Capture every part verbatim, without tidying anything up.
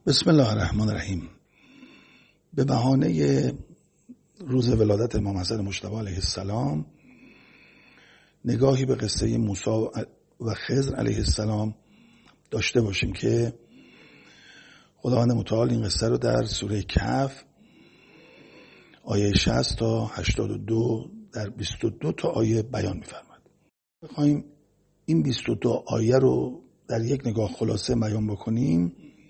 بسم الله الرحمن الرحیم. به بهانه روز ولادت امام حسن مجتبی علیه السلام نگاهی به قصه موسی و خضر علیه السلام داشته باشیم که خداوند متعال این قصه رو در سوره کهف آیه شصت تا هشتاد و دو در بیست و دو تا آیه بیان می‌فرماید. بخوایم این بیست و دو آیه رو در یک نگاه خلاصه بیان بکنیم،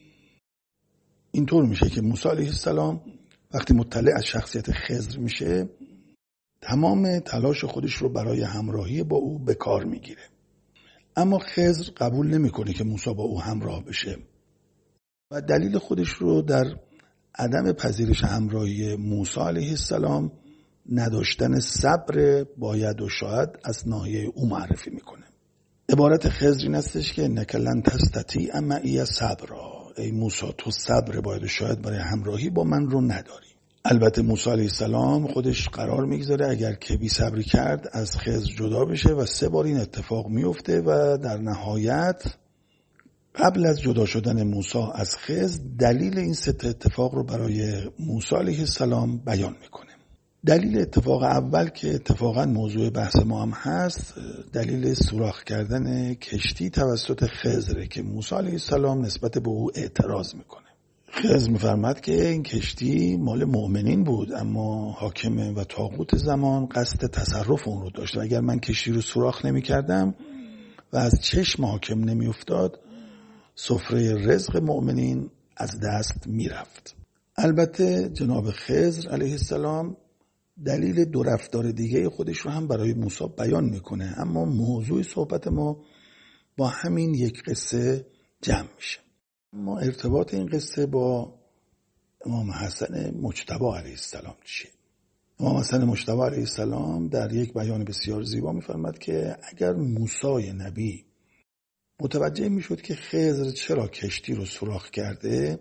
اینطور میشه که موسی علیه السلام وقتی مطلع از شخصیت خضر میشه، تمام تلاش خودش رو برای همراهی با او به کار میگیره. اما خضر قبول نمیکنه که موسی با او همراه بشه و دلیل خودش رو در عدم پذیرش همراهی موسی علیه السلام نداشتن صبر باید و شاید از ناحیه او معرفی میکنه. عبارت خضر این هستش که انک لن تستطیع معی صبرا، ای موسی تو صبر باید و شاید برای همراهی با من رو نداری. البته موسی علیه السلام خودش قرار میگذاره اگر که بی صبری کرد از خضر جدا بشه و سه بار این اتفاق میفته و در نهایت قبل از جدا شدن موسی از خضر دلیل این سه اتفاق رو برای موسی علیه السلام بیان میکنه. دلیل اتفاق اول که اتفاقا موضوع بحث ما هم هست، دلیل سوراخ کردن کشتی توسط خضره که موسی علیه السلام نسبت به او اعتراض میکنه. خضر میفرماد که این کشتی مال مؤمنین بود، اما حاکم و طاغوت زمان قصد تصرف اون رو داشت و اگر من کشتی رو سوراخ نمیکردم و از چشم حاکم نمیافتاد، سفره رزق مؤمنین از دست میرفت. البته جناب خضر علیه السلام دلیل دو رفتار دیگه خودش رو هم برای موسی بیان میکنه، اما موضوع صحبت ما با همین یک قصه جمع میشه. اما ارتباط این قصه با امام حسن مجتبی علیه السلام چیه؟ امام حسن مجتبی علیه السلام در یک بیان بسیار زیبا میفرماد که اگر موسی نبی متوجه میشد که خضر چرا کشتی رو سوراخ کرده،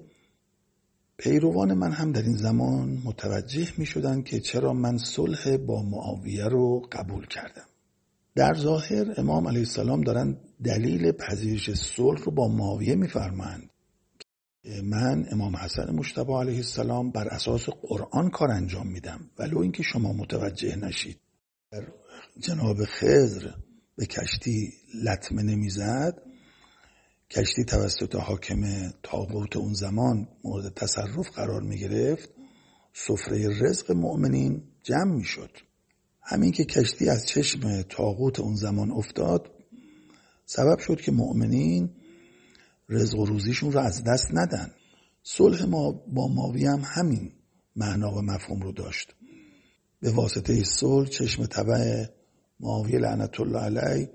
پیروان من هم در این زمان متوجه می شدن که چرا من صلح با معاویه رو قبول کردم. در ظاهر امام علیه السلام دارن دلیل پذیرش صلح رو با معاویه می فرمایند. من امام حسن مجتبی علیه السلام بر اساس قرآن کار انجام میدم، ولو اینکه شما متوجه نشید. در جناب خضر به کشتی لطمه نمیزد، کشتی توسط حاکم طاغوت اون زمان مورد تصرف قرار می گرفت، سفره رزق مؤمنین جمع می شد. همین که کشتی از چشم طاغوت اون زمان افتاد سبب شد که مؤمنین رزق و روزیشون رو از دست ندن. صلح ما با معاویه هم همین معنا و مفهوم رو داشت. به واسطه صلح چشم تبع معاویه لعنت الله علیه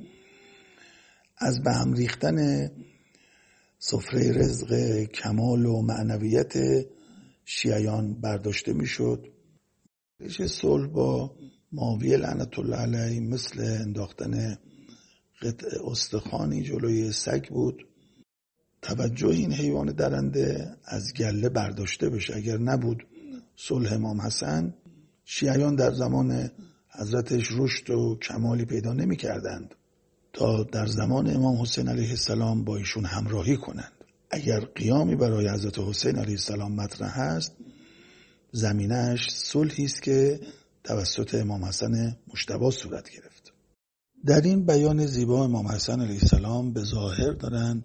از به هم ریختن سفره رزق کمال و معنویت شیعیان برداشته میشد. ریشه صلح با معاویه لعنت الله علیه مثل انداختن قطع استخوانی جلوی سگ بود. توجه این حیوان درنده از گله برداشته بشه. اگر نبود صلح امام حسن، شیعیان در زمان حضرتش رشد و کمالی پیدا نمی کردند تا در زمان امام حسین علیه السلام با ایشون همراهی کنند. اگر قیامی برای حضرت حسین علیه السلام مطرح است، زمینه‌اش صلحی است که توسط امام حسن مجتبی صورت گرفت. در این بیان زیبا امام حسن علیه السلام به ظاهر دارن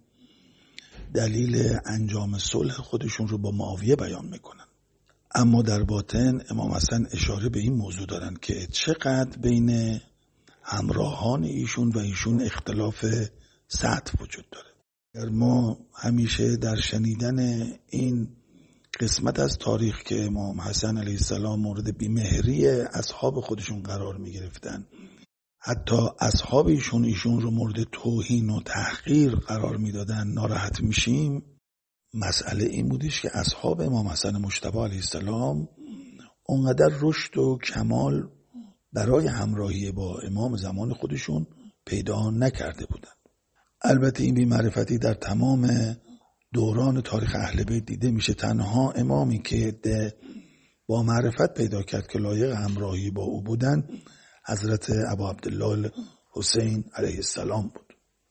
دلیل انجام صلح خودشون رو با معاویه بیان میکنن، اما در باطن امام حسن اشاره به این موضوع دارن که چقدر بین همراهان ایشون و ایشون اختلاف سطح وجود داره. اگر ما همیشه در شنیدن این قسمت از تاریخ که امام حسن علیه السلام مورد بیمهری اصحاب خودشون قرار می گرفتن، حتی اصحاب ایشون ایشون رو مورد توهین و تحقیر قرار می دادن، ناراحت میشیم. مسئله این بودش که اصحاب امام حسن مجتبی علیه السلام اونقدر رشد و کمال برای همراهی با امام زمان خودشون پیدا نکرده بودند. البته این بی‌معرفتی در تمام دوران تاریخ اهل بیت دیده میشه. تنها امامی که با معرفت پیدا کرد که لایق همراهی با او بودن حضرت ابا عبدالله حسین علیه السلام بود.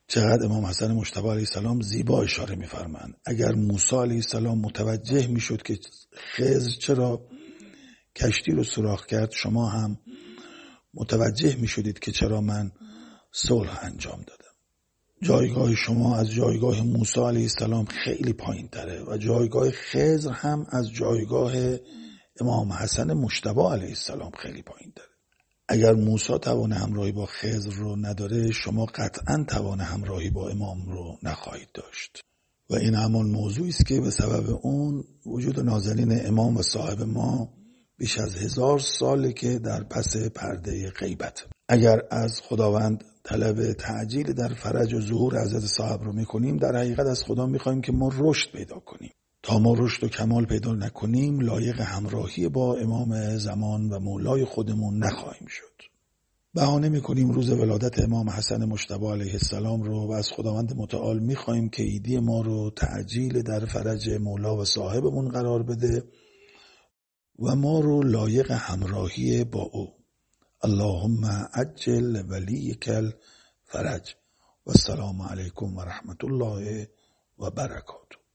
چقدر امام حسن مجتبی علیه السلام زیبا اشاره می‌فرمایند. اگر موسی علیه السلام متوجه میشد که خضر چرا کشتی رو سوراخ کرد، شما هم متوجه میشدید که چرا من صلح انجام دادم. جایگاه شما از جایگاه موسی علیه السلام خیلی پایین تره و جایگاه خضر هم از جایگاه امام حسن مجتبی علیه السلام خیلی پایین تره. اگر موسی توان همراهی با خضر رو نداره، شما قطعا توان همراهی با امام رو نخواهید داشت و این همان موضوعی است که به سبب اون وجود نازنین امام و صاحب ما بیش از هزار ساله که در پس پرده غیبت. اگر از خداوند طلب تعجیل در فرج و ظهور حضرت صاحب رو میکنیم، در حقیقت از خدا میخوایم که ما رشد پیدا کنیم. تا ما رشد و کمال پیدا نکنیم، لایق همراهی با امام زمان و مولای خودمون نخواهیم شد. بهانه میکنیم روز ولادت امام حسن مجتبی علیه السلام رو و از خداوند متعال میخوایم که ایدی ما رو تعجیل در فرج مولا و صاحبمون قرار بده و ما رو لایق همراهی با او. اللهم عجل ولیک الفرج و السلام علیکم و رحمت الله و برکاته.